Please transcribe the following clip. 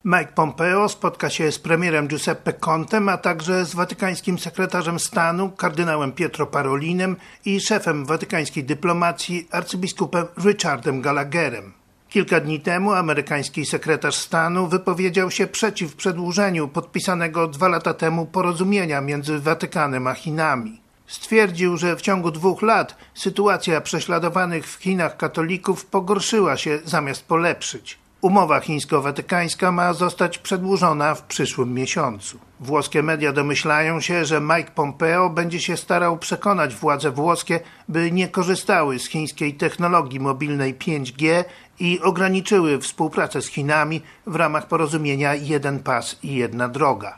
Mike Pompeo spotka się z premierem Giuseppe Contem, a także z watykańskim sekretarzem stanu kardynałem Pietro Parolinem i szefem watykańskiej dyplomacji arcybiskupem Richardem Gallagherem. Kilka dni temu amerykański sekretarz stanu wypowiedział się przeciw przedłużeniu podpisanego 2 lata temu porozumienia między Watykanem a Chinami. Stwierdził, że w ciągu 2 lat sytuacja prześladowanych w Chinach katolików pogorszyła się zamiast polepszyć. Umowa chińsko-watykańska ma zostać przedłużona w przyszłym miesiącu. Włoskie media domyślają się, że Mike Pompeo będzie się starał przekonać władze włoskie, by nie korzystały z chińskiej technologii mobilnej 5G i ograniczyły współpracę z Chinami w ramach porozumienia Jeden Pas i Jedna Droga.